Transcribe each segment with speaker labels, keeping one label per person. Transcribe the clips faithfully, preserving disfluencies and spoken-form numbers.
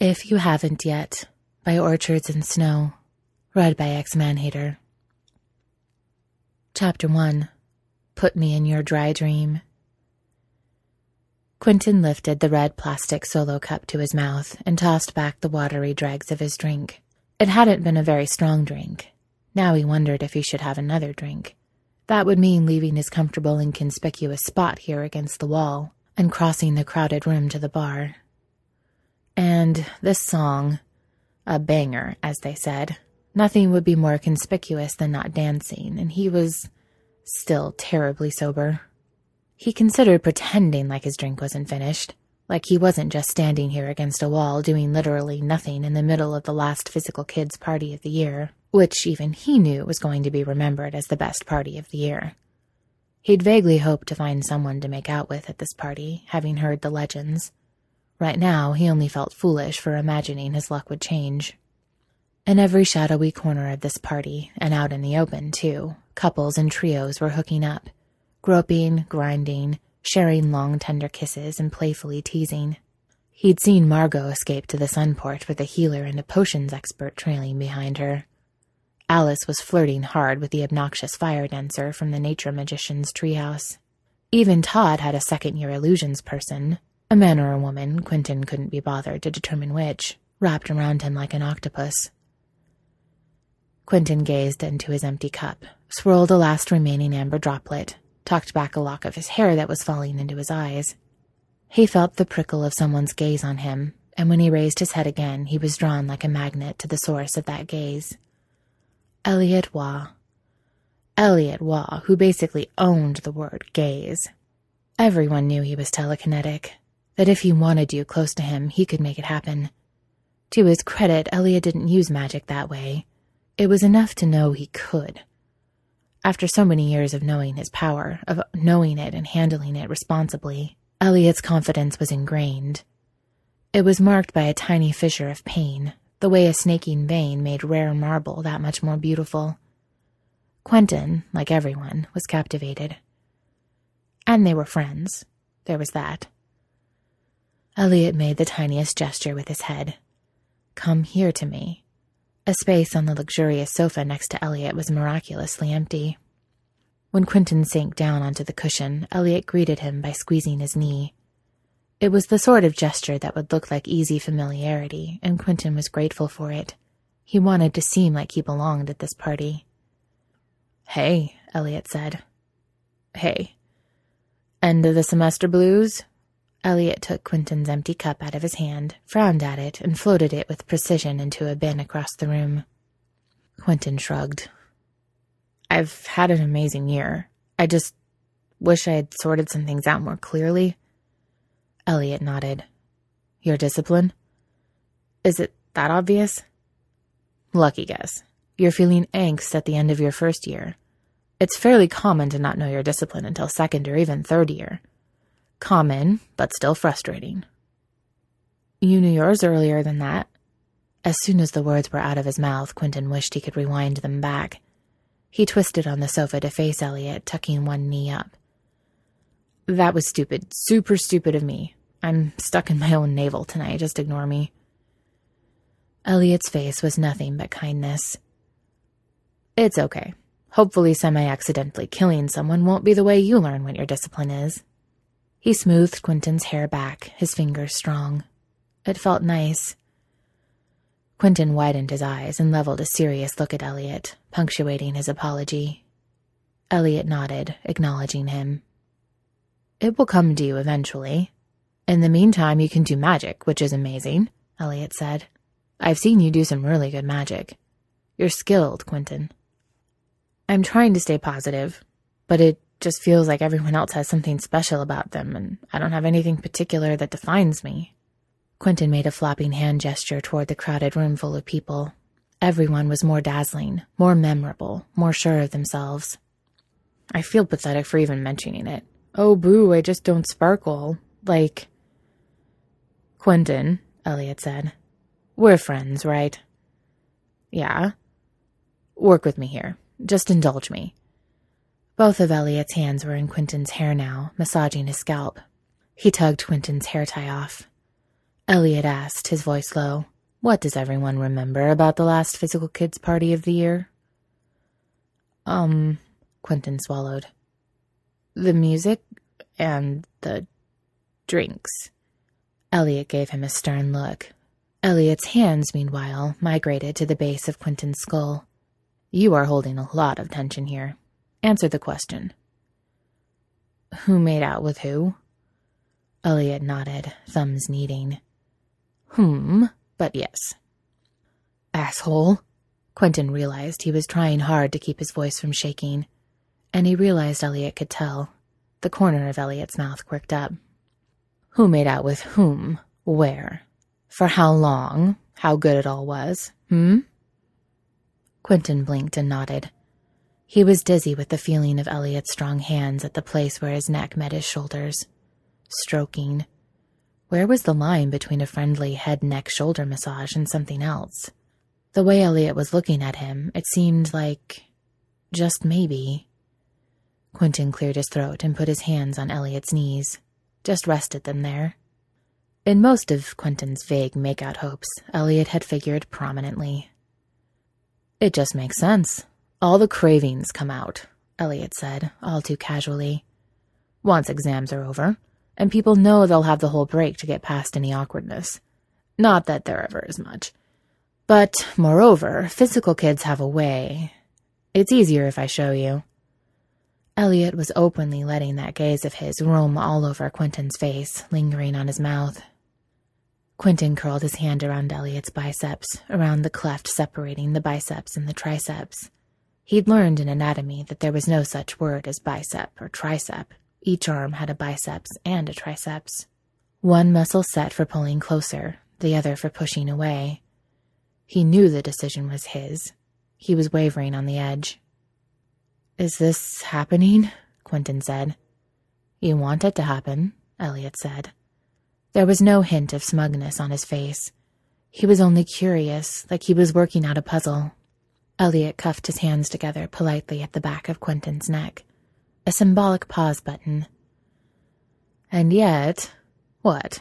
Speaker 1: If You Haven't Yet, by Orchards and Snow, read by X-Manhater. Chapter one. Put Me in Your Dry Dream. Quentin lifted the red plastic solo cup to his mouth and tossed back the watery dregs of his drink. It hadn't been a very strong drink. Now he wondered if he should have another drink. That would mean leaving his comfortable and conspicuous spot here against the wall and crossing the crowded room to the bar. And this song, a banger, as they said. Nothing would be more conspicuous than not dancing, and he was still terribly sober. He considered pretending like his drink wasn't finished, like he wasn't just standing here against a wall doing literally nothing in the middle of the last physical kids party of the year, which even he knew was going to be remembered as the best party of the year. He'd vaguely hoped to find someone to make out with at this party, having heard the legends. Right now, he only felt foolish for imagining his luck would change. In every shadowy corner of this party, and out in the open, too, couples and trios were hooking up, groping, grinding, sharing long, tender kisses, and playfully teasing. He'd seen Margot escape to the Sunport with a healer and a potions expert trailing behind her. Alice was flirting hard with the obnoxious fire dancer from the nature magician's treehouse. Even Todd had a second-year illusions person, a man or a woman, Quentin couldn't be bothered to determine which, wrapped around him like an octopus. Quentin gazed into his empty cup, swirled a last remaining amber droplet, tucked back a lock of his hair that was falling into his eyes. He felt the prickle of someone's gaze on him, and when he raised his head again, he was drawn like a magnet to the source of that gaze. Elliot Waugh. Elliot Waugh, who basically owned the word gaze. Everyone knew he was telekinetic, that if he wanted you close to him, he could make it happen. To his credit, Elliot didn't use magic that way. It was enough to know he could. After so many years of knowing his power, of knowing it and handling it responsibly, Elliot's confidence was ingrained. It was marked by a tiny fissure of pain, the way a snaking vein made rare marble that much more beautiful. Quentin, like everyone, was captivated. And they were friends. There was that. Elliot made the tiniest gesture with his head. Come here to me. A space on the luxurious sofa next to Elliot was miraculously empty. When Quentin sank down onto the cushion, Elliot greeted him by squeezing his knee. It was the sort of gesture that would look like easy familiarity, and Quentin was grateful for it. He wanted to seem like he belonged at this party. Hey, Elliot said. Hey. End of the semester blues? Elliot took Quentin's empty cup out of his hand, frowned at it, and floated it with precision into a bin across the room. Quentin shrugged. I've had an amazing year. I just wish I had sorted some things out more clearly. Elliot nodded. Your discipline? Is it that obvious? Lucky guess. You're feeling angst at the end of your first year. It's fairly common to not know your discipline until second or even third year. Common, but still frustrating. You knew yours earlier than that. As soon as the words were out of his mouth, Quentin wished he could rewind them back. He twisted on the sofa to face Elliot, tucking one knee up. That was stupid, super stupid of me. I'm stuck in my own navel tonight, just ignore me. Elliot's face was nothing but kindness. It's okay. Hopefully semi-accidentally killing someone won't be the way you learn what your discipline is. He smoothed Quentin's hair back, his fingers strong. It felt nice. Quentin widened his eyes and leveled a serious look at Elliot, punctuating his apology. Elliot nodded, acknowledging him. It will come to you eventually. In the meantime, you can do magic, which is amazing, Elliot said. I've seen you do some really good magic. You're skilled, Quentin. I'm trying to stay positive, but it just feels like everyone else has something special about them, and I don't have anything particular that defines me. Quentin made a flopping hand gesture toward the crowded room full of people. Everyone was more dazzling, more memorable, more sure of themselves. I feel pathetic for even mentioning it. Oh, boo, I just don't sparkle. Like... Quentin, Elliot said. We're friends, right? Yeah. Work with me here. Just indulge me. Both of Elliot's hands were in Quentin's hair now, massaging his scalp. He tugged Quentin's hair tie off. Elliot asked, his voice low. What does everyone remember about the last physical kids party of the year? Um, Quentin swallowed. The music and the drinks. Elliot gave him a stern look. Elliot's hands, meanwhile, migrated to the base of Quentin's skull. You are holding a lot of tension here. Answer the question. Who made out with who? Elliot nodded, thumbs kneading. Hmm, but yes. Asshole. Quentin realized he was trying hard to keep his voice from shaking, and he realized Elliot could tell. The corner of Elliot's mouth quirked up. Who made out with whom? Where? For how long? How good it all was? Hmm? Quentin blinked and nodded. He was dizzy with the feeling of Elliot's strong hands at the place where his neck met his shoulders. Stroking. Where was the line between a friendly head-neck-shoulder massage and something else? The way Elliot was looking at him, it seemed like... just maybe. Quentin cleared his throat and put his hands on Elliot's knees. Just rested them there. In most of Quentin's vague makeout hopes, Elliot had figured prominently. It just makes sense. All the cravings come out, Elliot said, all too casually. Once exams are over, and people know they'll have the whole break to get past any awkwardness. Not that there ever is much. But, moreover, physical kids have a way. It's easier if I show you. Elliot was openly letting that gaze of his roam all over Quentin's face, lingering on his mouth. Quentin curled his hand around Elliot's biceps, around the cleft separating the biceps and the triceps. He'd learned in anatomy that there was no such word as bicep or tricep. Each arm had a biceps and a triceps. One muscle set for pulling closer, the other for pushing away. He knew the decision was his. He was wavering on the edge. Is this happening? Quentin said. You want it to happen, Elliot said. There was no hint of smugness on his face. He was only curious, like he was working out a puzzle. Elliot cuffed his hands together politely at the back of Quentin's neck. A symbolic pause button. And yet... what?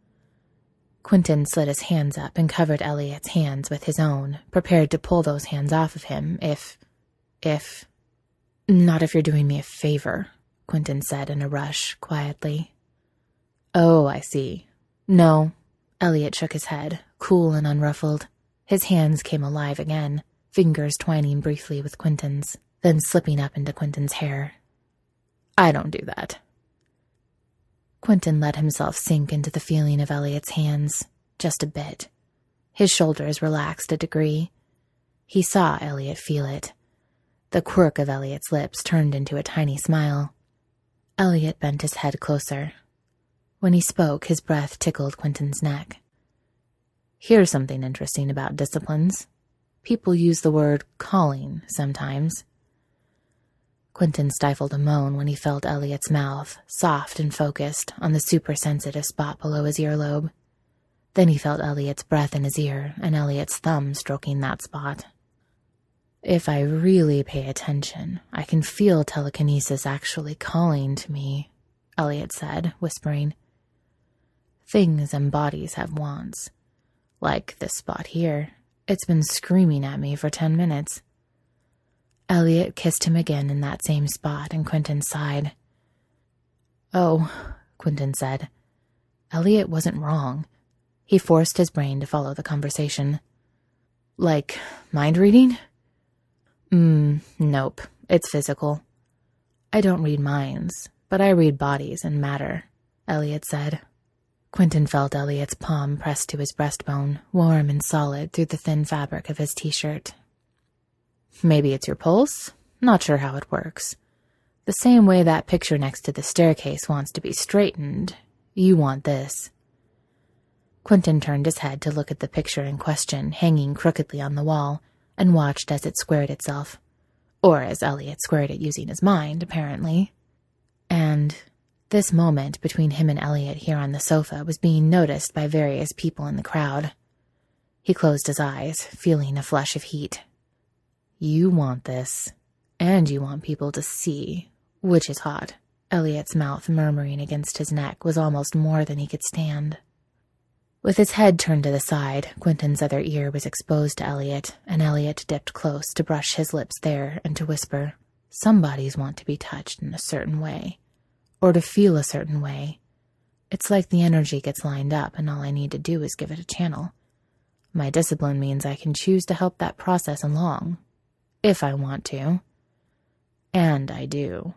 Speaker 1: Quentin slid his hands up and covered Elliot's hands with his own, prepared to pull those hands off of him if... if... Not if you're doing me a favor, Quentin said in a rush, quietly. Oh, I see. No. Elliot shook his head, cool and unruffled. His hands came alive again, fingers twining briefly with Quentin's, then slipping up into Quentin's hair. I don't do that. Quentin let himself sink into the feeling of Elliot's hands, just a bit. His shoulders relaxed a degree. He saw Elliot feel it. The quirk of Elliot's lips turned into a tiny smile. Elliot bent his head closer. When he spoke, his breath tickled Quentin's neck. Here's something interesting about disciplines. People use the word calling sometimes. Quentin stifled a moan when he felt Elliot's mouth, soft and focused, on the super-sensitive spot below his earlobe. Then he felt Elliot's breath in his ear and Elliot's thumb stroking that spot. If I really pay attention, I can feel telekinesis actually calling to me, Elliot said, whispering. Things and bodies have wants. Like this spot here. It's been screaming at me for ten minutes. Elliot kissed him again in that same spot, and Quentin sighed. Oh, Quentin said. Elliot wasn't wrong. He forced his brain to follow the conversation. Like, mind reading? Hmm, nope. It's physical. I don't read minds, but I read bodies and matter, Elliot said. Quentin felt Elliot's palm pressed to his breastbone, warm and solid through the thin fabric of his t-shirt. Maybe it's your pulse? Not sure how it works. The same way that picture next to the staircase wants to be straightened, you want this. Quentin turned his head to look at the picture in question hanging crookedly on the wall, and watched as it squared itself. Or as Elliot squared it using his mind, apparently. And this moment between him and Elliot here on the sofa was being noticed by various people in the crowd. He closed his eyes, feeling a flush of heat. You want this, and you want people to see, which is hot. Elliot's mouth murmuring against his neck was almost more than he could stand. With his head turned to the side, Quentin's other ear was exposed to Elliot, and Elliot dipped close to brush his lips there and to whisper, "Some bodies want to be touched in a certain way, or to feel a certain way. It's like the energy gets lined up, and all I need to do is give it a channel. My discipline means I can choose to help that process along, if I want to. And I do.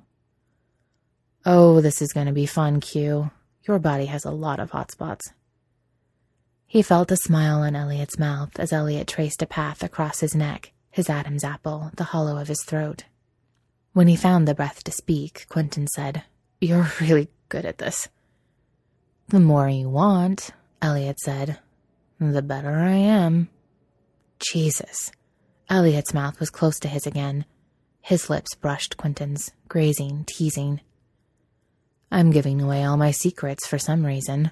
Speaker 1: Oh, this is going to be fun, Q. Your body has a lot of hotspots." He felt a smile on Elliot's mouth as Elliot traced a path across his neck, his Adam's apple, the hollow of his throat. When he found the breath to speak, Quentin said, "You're really good at this." "The more you want," Elliot said, "the better I am." Jesus. Elliot's mouth was close to his again. His lips brushed Quentin's, grazing, teasing. "I'm giving away all my secrets for some reason."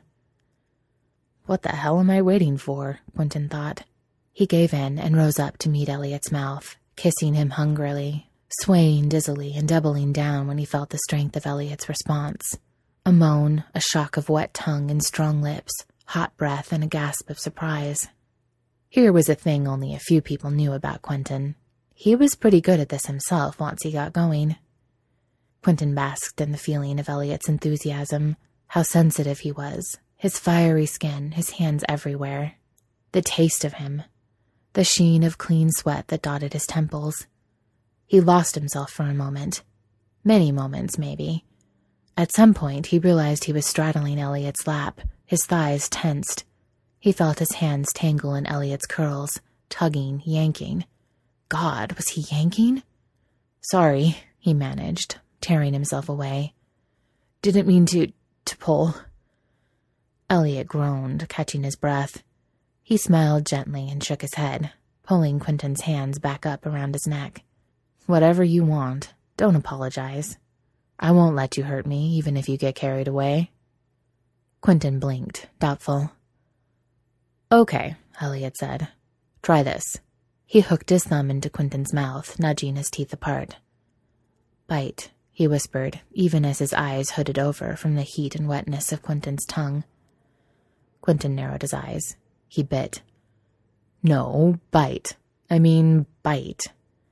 Speaker 1: What the hell am I waiting for? Quentin thought. He gave in and rose up to meet Elliot's mouth, kissing him hungrily, swaying dizzily and doubling down when he felt the strength of Elliot's response. A moan, a shock of wet tongue and strong lips, hot breath, and a gasp of surprise. Here was a thing only a few people knew about Quentin. He was pretty good at this himself once he got going. Quentin basked in the feeling of Elliot's enthusiasm, how sensitive he was, his fiery skin, his hands everywhere. The taste of him, the sheen of clean sweat that dotted his temples. He lost himself for a moment. Many moments, maybe. At some point, he realized he was straddling Elliot's lap, his thighs tensed. He felt his hands tangle in Elliot's curls, tugging, yanking. God, was he yanking? "Sorry," he managed, tearing himself away. "Didn't mean to... to pull." Elliot groaned, catching his breath. He smiled gently and shook his head, pulling Quentin's hands back up around his neck. "Whatever you want. Don't apologize. I won't let you hurt me, even if you get carried away." Quentin blinked, doubtful. "Okay," Elliot said. "Try this." He hooked his thumb into Quentin's mouth, nudging his teeth apart. "Bite," he whispered, even as his eyes hooded over from the heat and wetness of Quentin's tongue. Quentin narrowed his eyes. He bit. "No, bite. I mean, bite."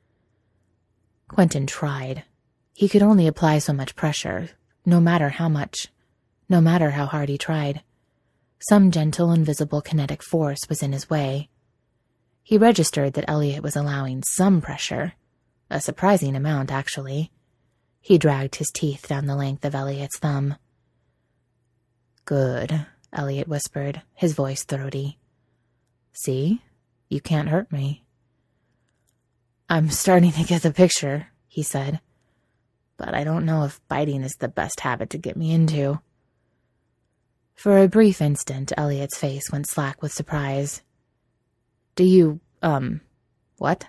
Speaker 1: Quentin tried. He could only apply so much pressure, no matter how much, no matter how hard he tried. Some gentle, invisible kinetic force was in his way. He registered that Elliot was allowing some pressure, a surprising amount, actually. He dragged his teeth down the length of Elliot's thumb. "Good," Elliot whispered, his voice throaty. "See? You can't hurt me." "I'm starting to get the picture," he said. "But I don't know if biting is the best habit to get me into." For a brief instant, Elliot's face went slack with surprise. "Do you, um, what?"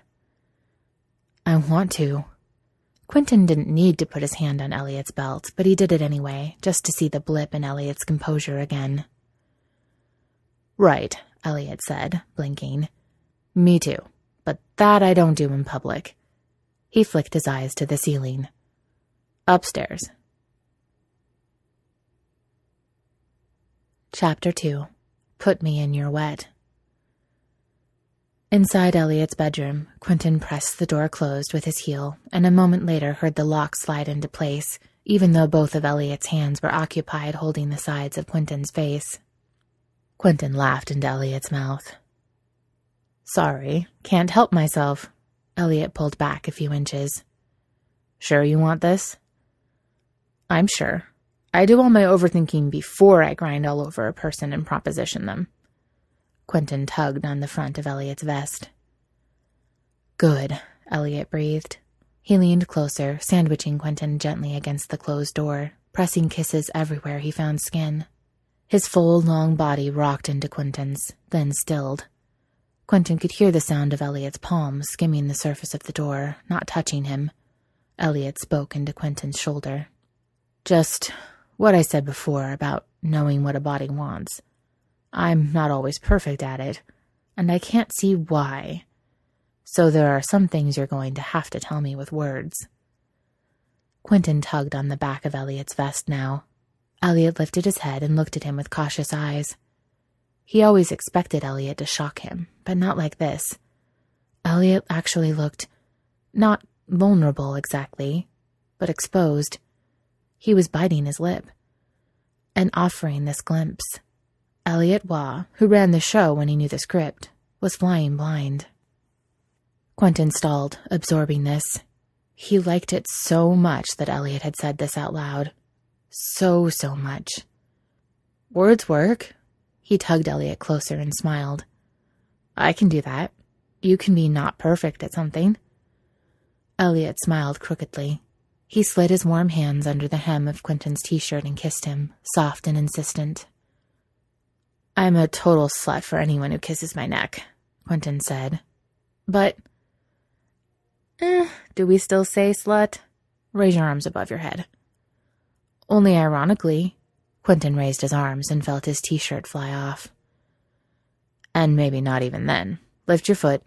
Speaker 1: "I want to." Quentin didn't need to put his hand on Elliot's belt, but he did it anyway, just to see the blip in Elliot's composure again. "Right," Elliot said, blinking. "Me too, but that I don't do in public." He flicked his eyes to the ceiling. "Upstairs." Chapter two. Put Me in Your Wet. Inside Elliot's bedroom, Quentin pressed the door closed with his heel, and a moment later heard the lock slide into place, even though both of Elliot's hands were occupied holding the sides of Quentin's face. Quentin laughed into Elliot's mouth. "Sorry, can't help myself." Elliot pulled back a few inches. "Sure you want this?" "I'm sure. I do all my overthinking before I grind all over a person and proposition them." Quentin tugged on the front of Elliot's vest. "Good," Elliot breathed. He leaned closer, sandwiching Quentin gently against the closed door, pressing kisses everywhere he found skin. His full, long body rocked into Quentin's, then stilled. Quentin could hear the sound of Elliot's palms skimming the surface of the door, not touching him. Elliot spoke into Quentin's shoulder. "Just what I said before about knowing what a body wants. I'm not always perfect at it, and I can't see why. So there are some things you're going to have to tell me with words." Quentin tugged on the back of Elliot's vest now. Elliot lifted his head and looked at him with cautious eyes. He always expected Elliot to shock him, but not like this. Elliot actually looked not vulnerable exactly, but exposed. He was biting his lip and offering this glimpse. Elliot Waugh, who ran the show when he knew the script, was flying blind. Quentin stalled, absorbing this. He liked it so much that Elliot had said this out loud. So, so much. Words work. He tugged Elliot closer and smiled. I can do that. You can be not perfect at something. Elliot smiled crookedly. He slid his warm hands under the hem of Quentin's t-shirt and kissed him, soft and insistent. I'm a total slut for anyone who kisses my neck, Quentin said. But, eh, do we still say slut? Raise your arms above your head. Only ironically, Quentin raised his arms and felt his t-shirt fly off. And maybe not even then. Lift your foot.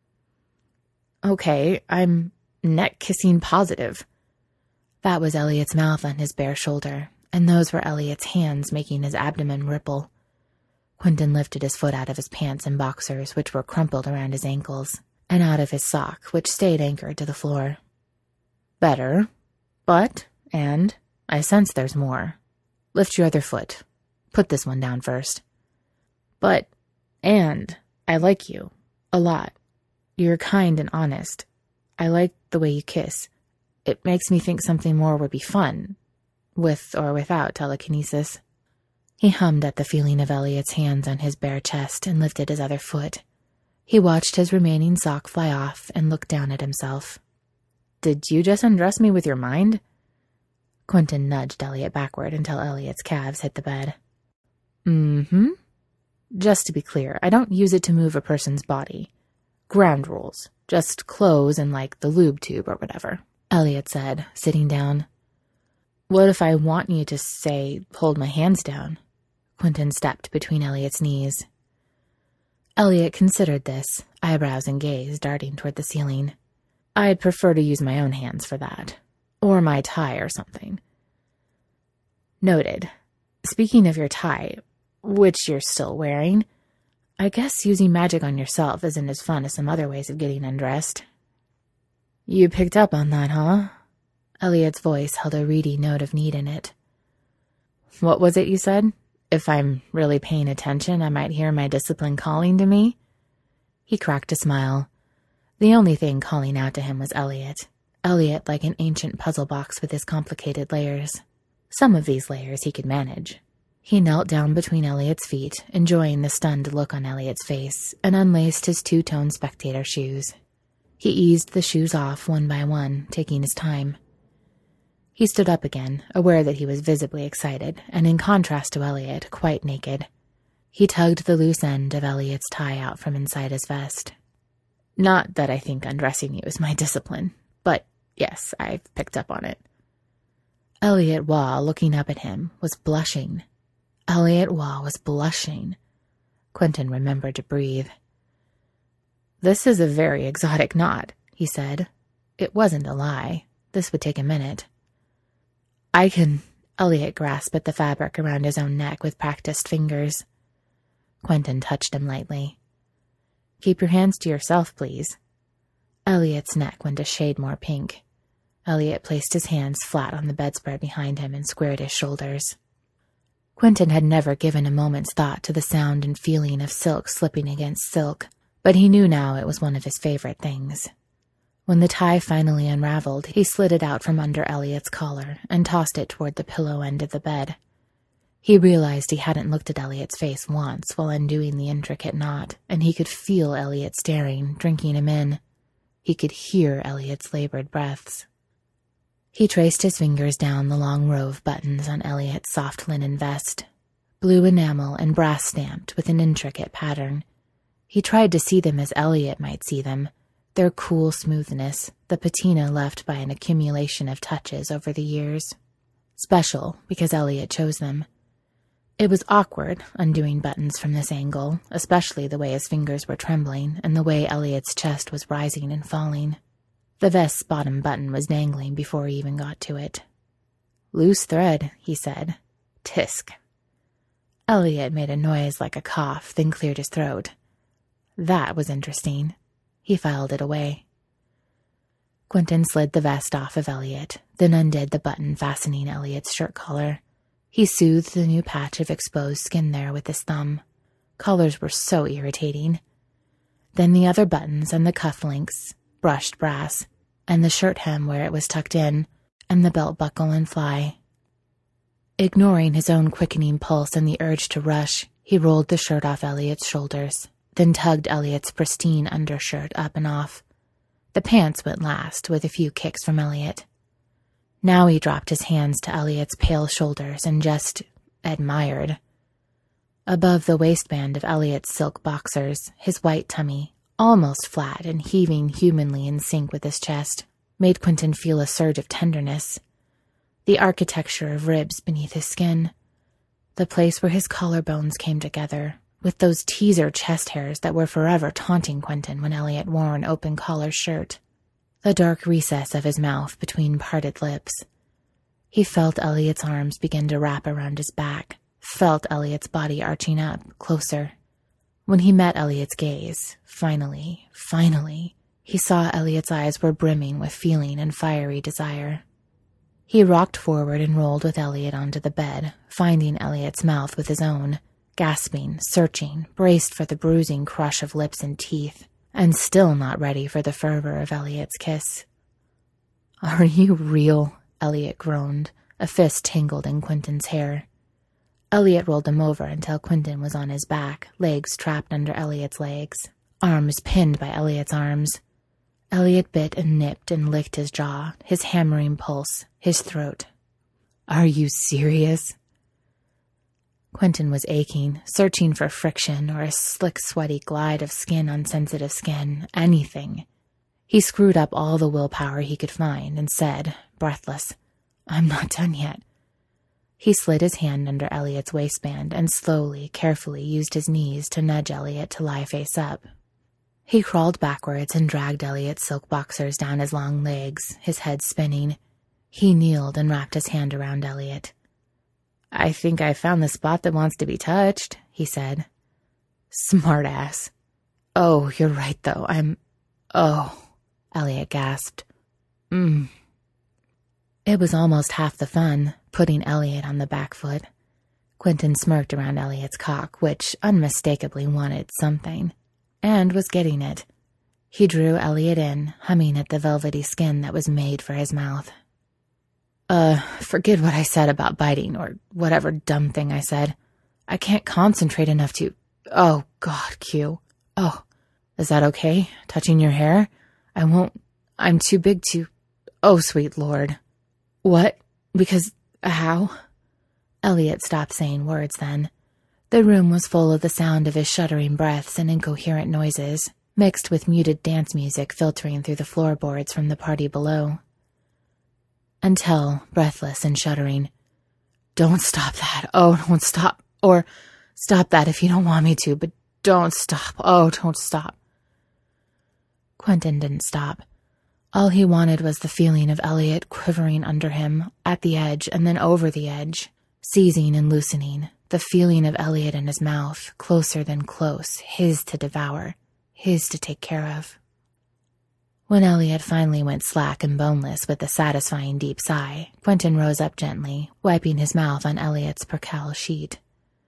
Speaker 1: Okay, I'm neck-kissing positive. That was Elliot's mouth on his bare shoulder, and those were Elliot's hands making his abdomen ripple. Quentin lifted his foot out of his pants and boxers, which were crumpled around his ankles, and out of his sock, which stayed anchored to the floor. Better, but, and, I sense there's more. Lift your other foot. Put this one down first. But, and, I like you. A lot. You're kind and honest. I like the way you kiss. It makes me think something more would be fun, with or without telekinesis. He hummed at the feeling of Elliot's hands on his bare chest and lifted his other foot. He watched his remaining sock fly off and looked down at himself. Did you just undress me with your mind? Quentin nudged Elliot backward until Elliot's calves hit the bed. Mm-hmm. Just to be clear, I don't use it to move a person's body. Ground rules. Just clothes and, like, the lube tube or whatever, Elliot said, sitting down. What if I want you to, say, hold my hands down? Quentin stepped between Elliot's knees. Elliot considered this, eyebrows and gaze darting toward the ceiling. I'd prefer to use my own hands for that. Or my tie or something. Noted. Speaking of your tie, which you're still wearing, I guess using magic on yourself isn't as fun as some other ways of getting undressed. You picked up on that, huh? Elliot's voice held a reedy note of need in it. What was it you said? If I'm really paying attention, I might hear my discipline calling to me? He cracked a smile. The only thing calling out to him was Elliot. Elliot like an ancient puzzle box with his complicated layers. Some of these layers he could manage. He knelt down between Elliot's feet, enjoying the stunned look on Elliot's face, and unlaced his two-tone spectator shoes. He eased the shoes off one by one, taking his time. He stood up again, aware that he was visibly excited, and in contrast to Elliot, quite naked. He tugged the loose end of Elliot's tie out from inside his vest. Not that I think undressing you is my discipline, but yes, I've picked up on it. Elliot Waugh, looking up at him, was blushing. Elliot Waugh was blushing. Quentin remembered to breathe. This is a very exotic knot, he said. It wasn't a lie. This would take a minute. I can... Elliot grasped at the fabric around his own neck with practiced fingers. Quentin touched him lightly. Keep your hands to yourself, please. Elliot's neck went a shade more pink. Elliot placed his hands flat on the bedspread behind him and squared his shoulders. Quentin had never given a moment's thought to the sound and feeling of silk slipping against silk, but he knew now it was one of his favorite things. When the tie finally unraveled, he slid it out from under Elliot's collar and tossed it toward the pillow end of the bed. He realized he hadn't looked at Elliot's face once while undoing the intricate knot, and he could feel Elliot staring, drinking him in. He could hear Elliot's labored breaths. He traced his fingers down the long row of buttons on Elliot's soft linen vest, blue enamel and brass stamped with an intricate pattern. He tried to see them as Elliot might see them, their cool smoothness, the patina left by an accumulation of touches over the years. Special, because Elliot chose them. It was awkward, undoing buttons from this angle, especially the way his fingers were trembling and the way Elliot's chest was rising and falling. The vest's bottom button was dangling before he even got to it. Loose thread, he said. Tisk. Elliot made a noise like a cough, then cleared his throat. That was interesting. He filed it away. Quentin slid the vest off of Elliot, then undid the button fastening Elliot's shirt collar. He soothed the new patch of exposed skin there with his thumb. Collars were so irritating. Then the other buttons and the cufflinks, brushed brass, and the shirt hem where it was tucked in, and the belt buckle and fly. Ignoring his own quickening pulse and the urge to rush, he rolled the shirt off Elliot's shoulders, then tugged Elliot's pristine undershirt up and off. The pants went last, with a few kicks from Elliot. Now he dropped his hands to Elliot's pale shoulders and just admired. Above the waistband of Elliot's silk boxers, his white tummy, almost flat and heaving humanly in sync with his chest, made Quentin feel a surge of tenderness. The architecture of ribs beneath his skin, the place where his collarbones came together, with those teaser chest hairs that were forever taunting Quentin when Elliot wore an open-collar shirt, the dark recess of his mouth between parted lips. He felt Elliot's arms begin to wrap around his back, felt Elliot's body arching up, closer. When he met Elliot's gaze, finally, finally, he saw Elliot's eyes were brimming with feeling and fiery desire. He rocked forward and rolled with Elliot onto the bed, finding Elliot's mouth with his own, gasping, searching, braced for the bruising crush of lips and teeth, and still not ready for the fervor of Elliot's kiss. "Are you real?" Elliot groaned, a fist tangled in Quentin's hair. Elliot rolled him over until Quentin was on his back, legs trapped under Elliot's legs, arms pinned by Elliot's arms. Elliot bit and nipped and licked his jaw, his hammering pulse, his throat. "Are you serious?" Quentin was aching, searching for friction or a slick, sweaty glide of skin on sensitive skin, anything. He screwed up all the willpower he could find and said, breathless, "I'm not done yet." He slid his hand under Elliot's waistband and slowly, carefully used his knees to nudge Elliot to lie face up. He crawled backwards and dragged Elliot's silk boxers down his long legs, his head spinning. He kneeled and wrapped his hand around Elliot. "I think I found the spot that wants to be touched," he said. "Smart ass." "Oh, you're right, though. I'm... Oh," Elliot gasped. Mm. It was almost half the fun, putting Elliot on the back foot. Quentin smirked around Elliot's cock, which unmistakably wanted something, and was getting it. He drew Elliot in, humming at the velvety skin that was made for his mouth. Uh, forget what I said about biting, or whatever dumb thing I said. I can't concentrate enough to... Oh, God, Q. Oh, is that okay? Touching your hair? I won't... I'm too big to... Oh, sweet Lord. What? Because... How? Elliot stopped saying words then. The room was full of the sound of his shuddering breaths and incoherent noises, mixed with muted dance music filtering through the floorboards from the party below. Until, breathless and shuddering, "Don't stop that. Oh, don't stop. Or, stop that if you don't want me to, but don't stop. Oh, don't stop." Quentin didn't stop. All he wanted was the feeling of Elliot quivering under him, at the edge and then over the edge, seizing and loosening, the feeling of Elliot in his mouth, closer than close, his to devour, his to take care of. When Elliot finally went slack and boneless with a satisfying deep sigh, Quentin rose up gently, wiping his mouth on Elliot's percale sheet.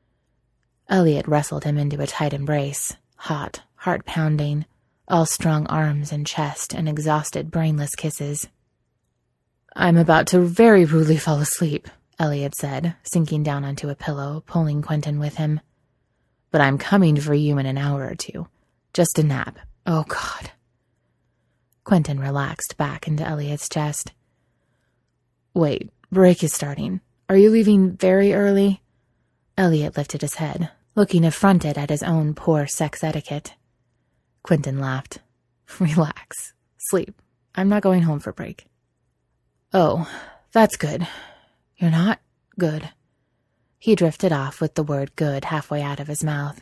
Speaker 1: Elliot wrestled him into a tight embrace, hot, heart-pounding, all strung arms and chest and exhausted, brainless kisses. "I'm about to very rudely fall asleep," Elliot said, sinking down onto a pillow, pulling Quentin with him. "But I'm coming for you in an hour or two. Just a nap. Oh, God." Quentin relaxed back into Elliot's chest. "Wait, break is starting. Are you leaving very early?" Elliot lifted his head, looking affronted at his own poor sex etiquette. Quentin laughed. "Relax. Sleep. I'm not going home for break." "Oh, that's good. You're not? Good." He drifted off with the word good halfway out of his mouth.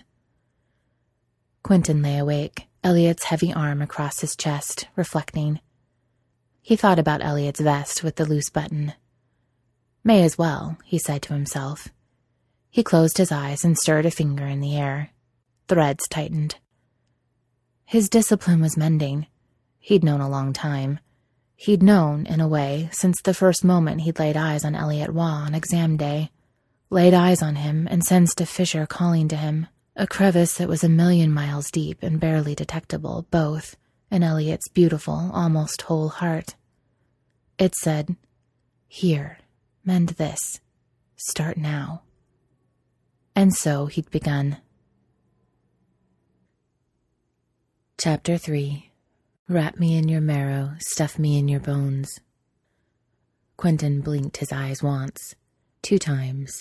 Speaker 1: Quentin lay awake, Elliot's heavy arm across his chest, reflecting. He thought about Elliot's vest with the loose button. May as well, he said to himself. He closed his eyes and stirred a finger in the air. Threads tightened. His discipline was mending. He'd known a long time. He'd known, in a way, since the first moment he'd laid eyes on Elliot Waugh on exam day. Laid eyes on him and sensed a fissure calling to him, a crevice that was a million miles deep and barely detectable, both, in Elliot's beautiful, almost whole heart. It said, "Here, mend this. Start now." And so he'd begun. Chapter three. Wrap me in your marrow, stuff me in your bones. Quentin blinked his eyes once, two times.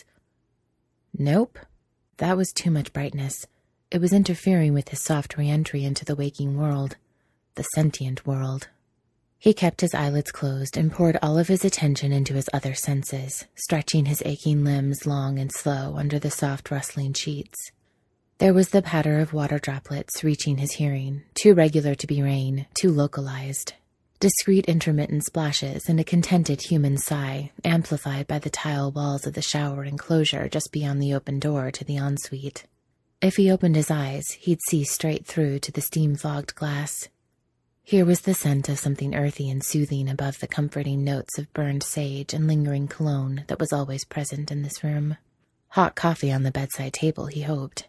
Speaker 1: Nope. That was too much brightness. It was interfering with his soft re-entry into the waking world, the sentient world. He kept his eyelids closed and poured all of his attention into his other senses, stretching his aching limbs long and slow under the soft rustling sheets. There was the patter of water droplets reaching his hearing, too regular to be rain, too localized. Discrete intermittent splashes and a contented human sigh, amplified by the tile walls of the shower enclosure just beyond the open door to the ensuite. If he opened his eyes, he'd see straight through to the steam-fogged glass. Here was the scent of something earthy and soothing above the comforting notes of burned sage and lingering cologne that was always present in this room. Hot coffee on the bedside table, he hoped.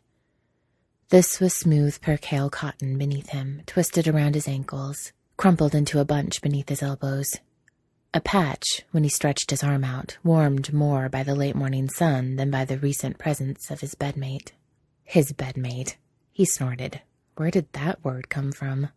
Speaker 1: This was smooth percale cotton beneath him, twisted around his ankles, crumpled into a bunch beneath his elbows. A patch, when he stretched his arm out, warmed more by the late morning sun than by the recent presence of his bedmate. His bedmate. He snorted. Where did that word come from?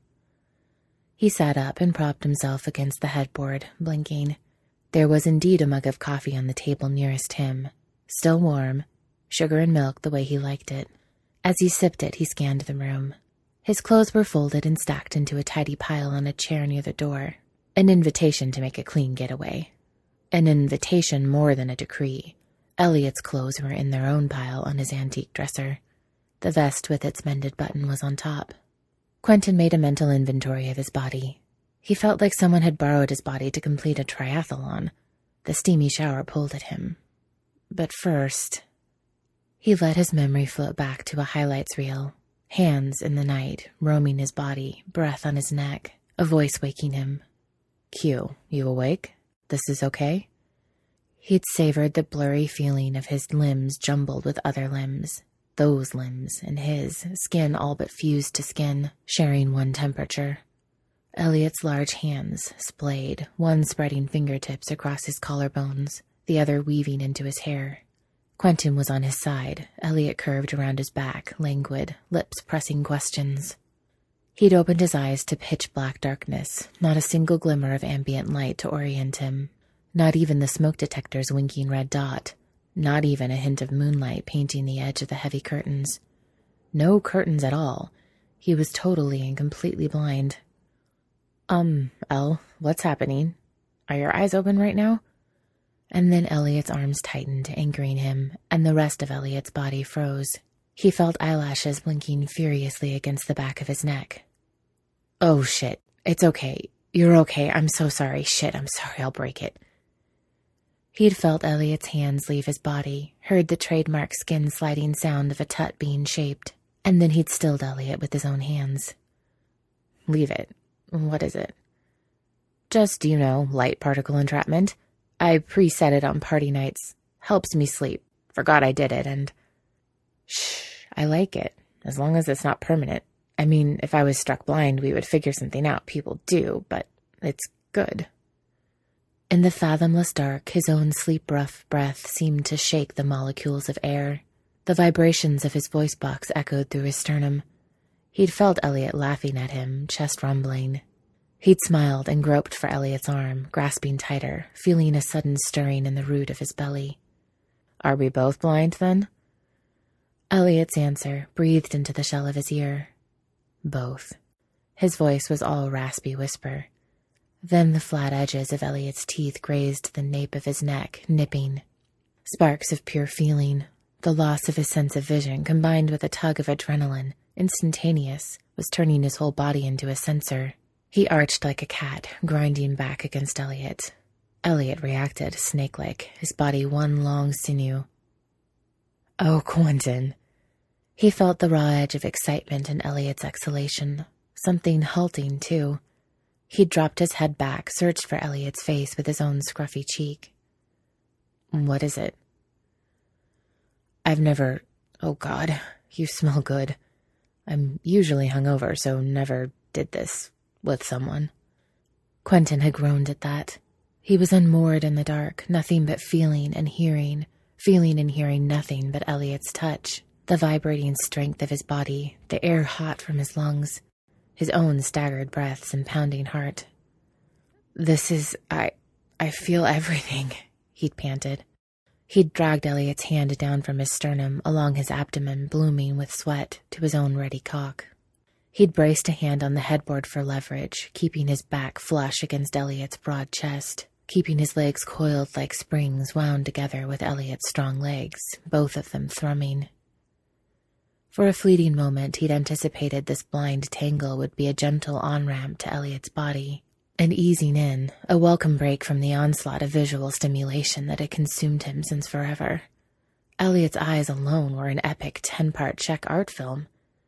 Speaker 1: He sat up and propped himself against the headboard, blinking. There was indeed a mug of coffee on the table nearest him, still warm, sugar and milk the way he liked it. As he sipped it, he scanned the room. His clothes were folded and stacked into a tidy pile on a chair near the door. An invitation to make a clean getaway. An invitation more than a decree. Elliot's clothes were in their own pile on his antique dresser. The vest with its mended button was on top. Quentin made a mental inventory of his body. He felt like someone had borrowed his body to complete a triathlon. The steamy shower pulled at him. But first... He let his memory float back to a highlights reel. Hands in the night, roaming his body, breath on his neck, a voice waking him. Q, you awake? This is okay? He'd savored the blurry feeling of his limbs jumbled with other limbs. Those limbs and his, skin all but fused to skin, sharing one temperature. Elliot's large hands splayed, one spreading fingertips across his collarbones, the other weaving into his hair. Quentin was on his side, Elliot curved around his back, languid, lips pressing questions. He'd opened his eyes to pitch-black darkness, not a single glimmer of ambient light to orient him, not even the smoke detector's winking red dot, not even a hint of moonlight painting the edge of the heavy curtains. No curtains at all. He was totally and completely blind. Um, El, what's happening? Are your eyes open right now? And then Elliot's arms tightened, anchoring him, and the rest of Elliot's body froze. He felt eyelashes blinking furiously against the back of his neck. Oh, shit. It's okay. You're okay. I'm so sorry. Shit, I'm sorry. I'll break it. He'd felt Elliot's hands leave his body, heard the trademark skin-sliding sound of a tut being shaped, and then he'd stilled Elliot with his own hands. Leave it. What is it? Just, you know, light particle entrapment. I preset it on party nights. Helps me sleep. Forgot I did it, and... Shh, I like it. As long as it's not permanent. I mean, if I was struck blind, we would figure something out. People do, but it's good. In the fathomless dark, his own sleep-rough breath seemed to shake the molecules of air. The vibrations of his voice box echoed through his sternum. He'd felt Elliot laughing at him, chest rumbling. He'd smiled and groped for Elliot's arm, grasping tighter, feeling a sudden stirring in the root of his belly. Are we both blind, then? Elliot's answer breathed into the shell of his ear. Both. His voice was all raspy whisper. Then the flat edges of Elliot's teeth grazed the nape of his neck, nipping. Sparks of pure feeling, the loss of his sense of vision combined with a tug of adrenaline, instantaneous, was turning his whole body into a sensor. He arched like a cat, grinding back against Elliot. Elliot reacted, snake-like, his body one long sinew. Oh, Quentin. He felt the raw edge of excitement in Elliot's exhalation, something halting, too. He dropped his head back, searched for Elliot's face with his own scruffy cheek. What is it? I've never... Oh, God, you smell good. I'm usually hungover, so never did this with someone. Quentin had groaned at that. He was unmoored in the dark, nothing but feeling and hearing, feeling and hearing nothing but Elliot's touch, the vibrating strength of his body, the air hot from his lungs, his own staggered breaths and pounding heart. This is... I... I feel everything, he'd panted. He'd dragged Elliot's hand down from his sternum, along his abdomen, blooming with sweat, to his own ready cock. He'd braced a hand on the headboard for leverage, keeping his back flush against Elliot's broad chest, keeping his legs coiled like springs wound together with Elliot's strong legs, both of them thrumming. For a fleeting moment, he'd anticipated this blind tangle would be a gentle on-ramp to Elliot's body, and easing in, a welcome break from the onslaught of visual stimulation that had consumed him since forever. Elliot's eyes alone were an epic ten-part Czech art film.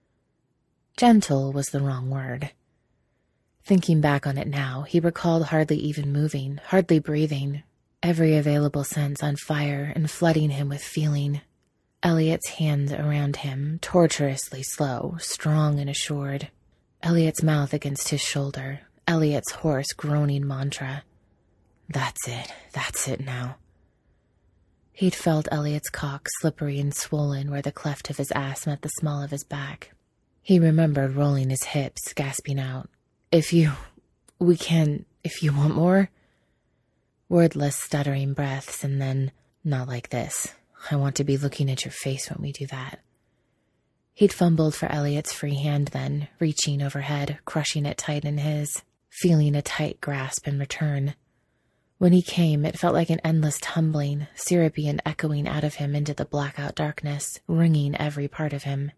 Speaker 1: Gentle was the wrong word. Thinking back on it now, he recalled hardly even moving, hardly breathing, every available sense on fire and flooding him with feeling. Elliot's hands around him, torturously slow, strong and assured. Elliot's mouth against his shoulder, Elliot's hoarse, groaning mantra. That's it, that's it now. He'd felt Elliot's cock slippery and swollen where the cleft of his ass met the small of his back. He remembered rolling his hips, gasping out, If you... we can... if you want more? Wordless, stuttering breaths, and then, not like this. I want to be looking at your face when we do that. He'd fumbled for Elliot's free hand then, reaching overhead, crushing it tight in his, feeling a tight grasp in return. When he came, it felt like an endless tumbling, syrupy and echoing out of him into the blackout darkness, wringing every part of him.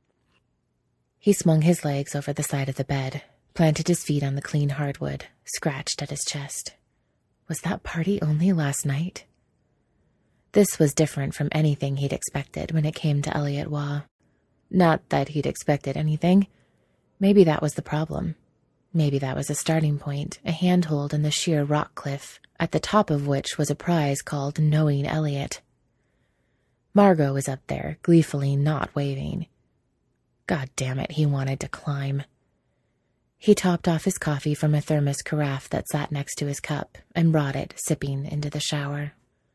Speaker 1: He swung his legs over the side of the bed, planted his feet on the clean hardwood, scratched at his chest. Was that party only last night? This was different from anything he'd expected when it came to Elliot Waugh. Not that he'd expected anything. Maybe that was the problem. Maybe that was a starting point, a handhold in the sheer rock cliff, at the top of which was a prize called Knowing Elliot. Margot was up there, gleefully not waving. God damn it, he wanted to climb. He topped off his coffee from a thermos carafe that sat next to his cup and brought it, sipping, into the shower.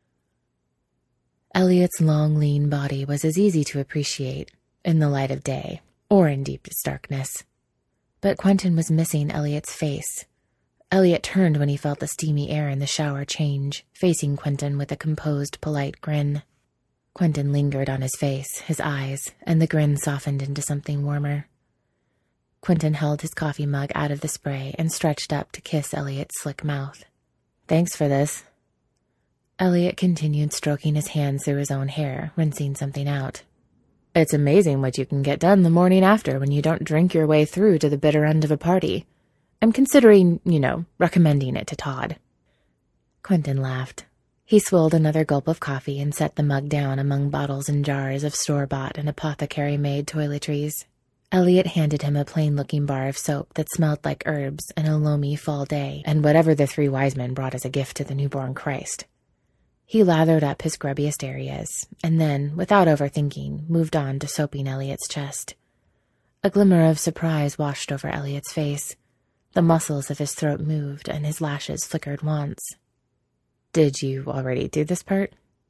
Speaker 1: Elliot's long, lean body was as easy to appreciate, in the light of day, or in deepest darkness. But Quentin was missing Elliot's face. Elliot turned when he felt the steamy air in the shower change, facing Quentin with a composed, polite grin. Quentin lingered on his face, his eyes, and the grin softened into something warmer. Quentin held his coffee mug out of the spray and stretched up to kiss Elliot's slick mouth. Thanks for this. Elliot continued stroking his hands through his own hair, rinsing something out. It's amazing what you can get done the morning after when you don't drink your way through to the bitter end of a party. I'm considering, you know, recommending it to Todd. Quentin laughed. He swilled another gulp of coffee and set the mug down among bottles and jars of store-bought and apothecary-made toiletries. Elliot handed him a plain-looking bar of soap that smelled like herbs and a loamy fall day, and whatever the three wise men brought as a gift to the newborn Christ. He lathered up his grubbiest areas, and then, without overthinking, moved on to soaping Elliot's chest. A glimmer of surprise washed over Elliot's face. The muscles of his throat moved, and his lashes flickered once. Did you already do this part?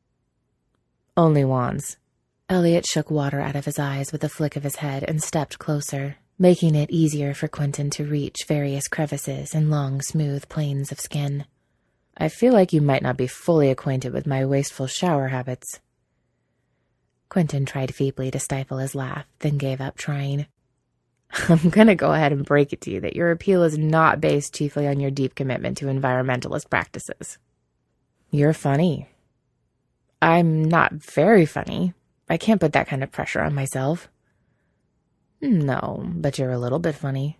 Speaker 1: Only once. Elliot shook water out of his eyes with a flick of his head and stepped closer, making it easier for Quentin to reach various crevices and long, smooth planes of skin. I feel like you might not be fully acquainted with my wasteful shower habits. Quentin tried feebly to stifle his laugh, then gave up trying. I'm gonna go ahead and break it to you that your appeal is not based chiefly on your deep commitment to environmentalist practices. You're funny. I'm not very funny. I can't put that kind of pressure on myself. No, but you're a little bit funny.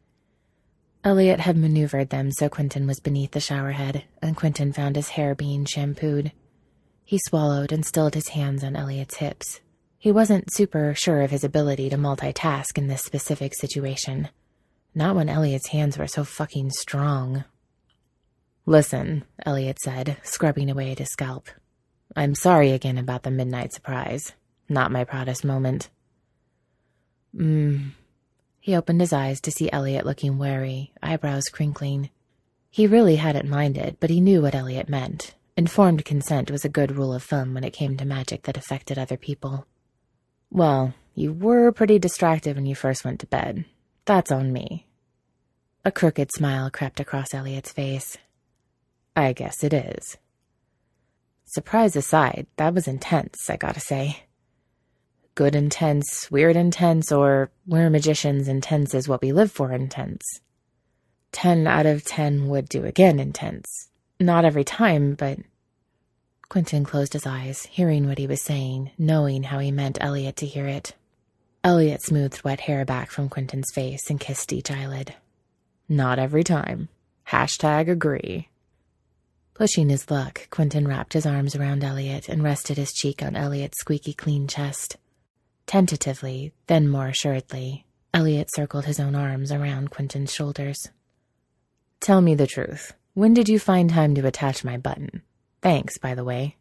Speaker 1: Elliot had maneuvered them so Quentin was beneath the shower head, and Quentin found his hair being shampooed. He swallowed and stilled his hands on Elliot's hips. He wasn't super sure of his ability to multitask in this specific situation. Not when Elliot's hands were so fucking strong. "Listen," Elliot said, scrubbing away at his scalp. "I'm sorry again about the midnight surprise. Not my proudest moment." Hmm. He opened his eyes to see Elliot looking wary, eyebrows crinkling. He really hadn't minded, but he knew what Elliot meant. Informed consent was a good rule of thumb when it came to magic that affected other people. "Well, you were pretty distracted when you first went to bed. That's on me." A crooked smile crept across Elliot's face. "I guess it is." Surprise aside, that was intense, I gotta say. Good intense, weird intense, or we're magicians, intense is what we live for intense. Ten out of ten would do again intense. Not every time, but... Quentin closed his eyes, hearing what he was saying, knowing how he meant Elliot to hear it. Elliot smoothed wet hair back from Quentin's face and kissed each eyelid. "Not every time. Hashtag agree." Pushing his luck, Quentin wrapped his arms around Elliot and rested his cheek on Elliot's squeaky clean chest. Tentatively, then more assuredly, Elliot circled his own arms around Quentin's shoulders. "Tell me the truth. When did you find time to attach my button? Thanks, by the way."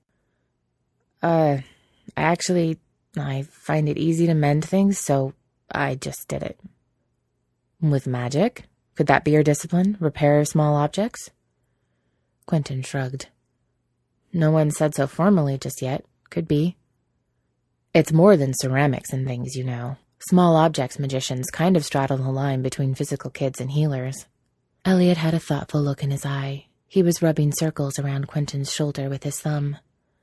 Speaker 1: Uh, actually, I find it easy to mend things, so I just did it." "With magic? Could that be your discipline? Repair small objects?" Quentin shrugged. "No one said so formally just yet. Could be. It's more than ceramics and things, you know. Small objects magicians kind of straddle the line between physical kids and healers." Elliot had a thoughtful look in his eye. He was rubbing circles around Quentin's shoulder with his thumb.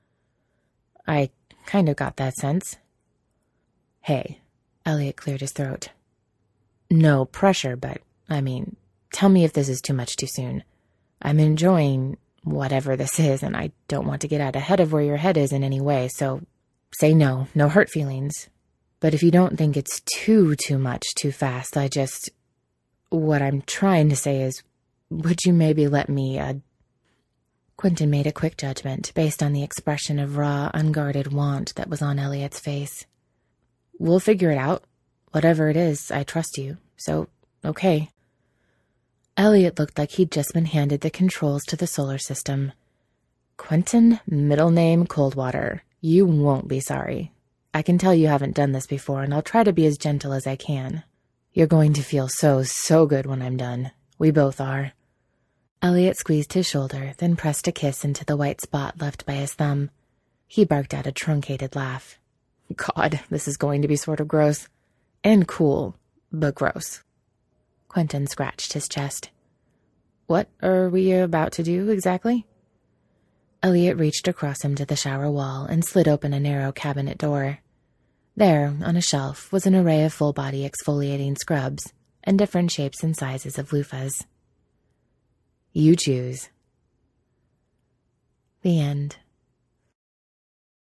Speaker 1: "I kind of got that sense." "Hey," Elliot cleared his throat. "No pressure, but, I mean, tell me if this is too much too soon. I'm enjoying whatever this is, and I don't want to get out ahead of where your head is in any way, so say no, no hurt feelings. But if you don't think it's too, too much too fast, I just... What I'm trying to say is, would you maybe let me, uh... Quentin made a quick judgment based on the expression of raw, unguarded want that was on Elliot's face. "We'll figure it out. Whatever it is, I trust you, so, okay." Elliot looked like he'd just been handed the controls to the solar system. "Quentin, middle name Coldwater. You won't be sorry. I can tell you haven't done this before, and I'll try to be as gentle as I can. You're going to feel so, so good when I'm done. We both are." Elliot squeezed his shoulder, then pressed a kiss into the white spot left by his thumb. He barked out a truncated laugh. "God, this is going to be sort of gross. And cool, but gross." Quentin scratched his chest. "What are we about to do, exactly?" Elliot reached across him to the shower wall and slid open a narrow cabinet door. There, on a shelf, was an array of full-body exfoliating scrubs and different shapes and sizes of loofahs. "You choose." The end.